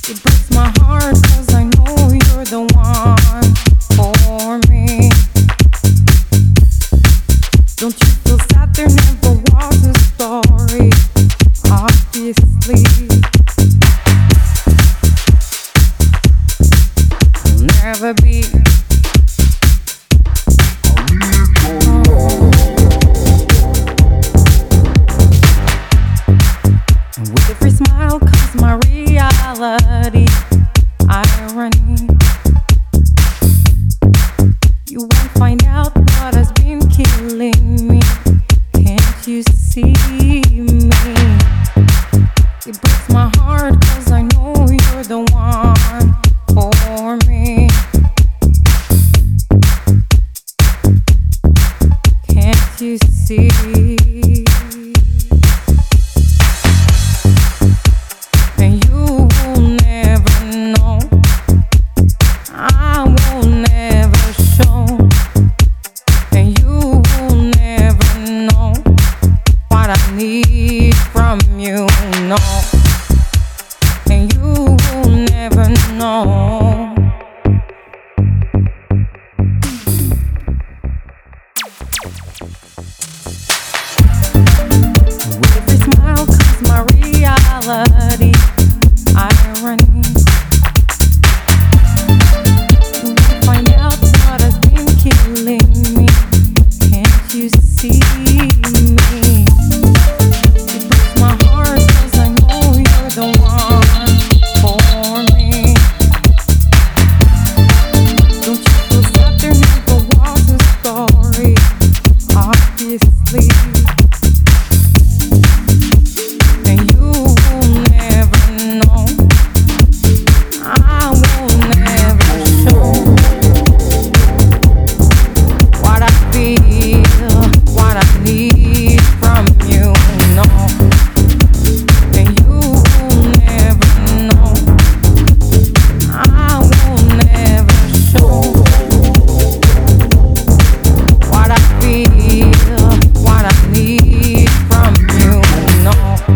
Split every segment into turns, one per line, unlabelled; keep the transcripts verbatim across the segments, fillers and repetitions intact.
It breaks my heart 'cause I know you're the one for me. Don't you feel sad? There never was a story, obviously. I'll never be. And with every smile comes my reality, irony. You won't find out what has been killing me. Can't you see me? It breaks my heart 'cause I know you're the one for me. Can't you see? And you will never know. I will never show. And you will never know what I need from you, no. And you will never know. With every smile comes my reality, irony. You won't find out what has been killing me. Can't you see me? It breaks my heart 'cause I know you're the one for me. Don't you feel sad? There never was a story, obviously. And you will never know. I will never show what I feel, what I need from you, no. And you will never know. I will never show what I feel, what I need from you, no.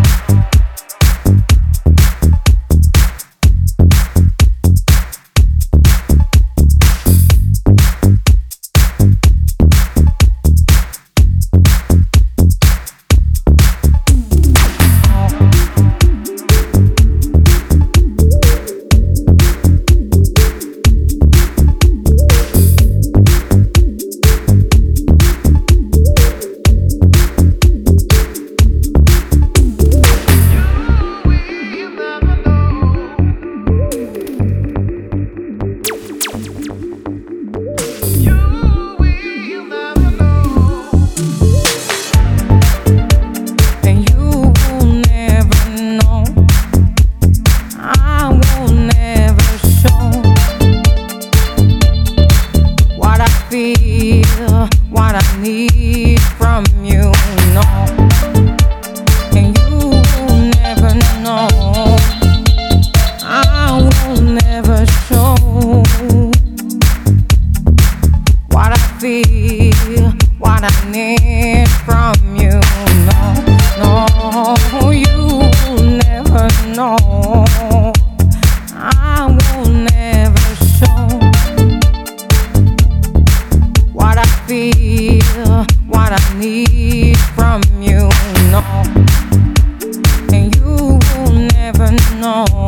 And you will never know. I will never show what I feel, what I need from you, no. And you will never know. I will never show what I feel, what I need from you, no, no. You will never know. I will never show what I feel, what I need from you, no. And you will never know.